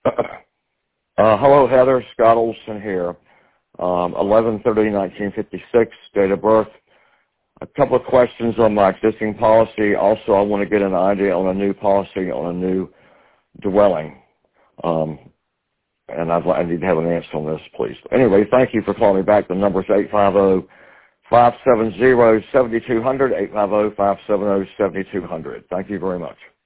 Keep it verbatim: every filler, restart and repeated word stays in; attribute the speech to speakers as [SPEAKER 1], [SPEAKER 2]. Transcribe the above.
[SPEAKER 1] Uh, hello, Heather. Scott Olson here. Um, eleven thirty nineteen fifty-six, date of birth. A couple of questions on my existing policy. Also, I want to get an idea on a new policy on a new dwelling. Um, and I'd, I need to have an answer on this, please. Anyway, thank you for calling me back. The number is eight five zero, five seven zero, seven two zero zero, eight five zero, five seven zero, seven two zero zero. Thank you very much.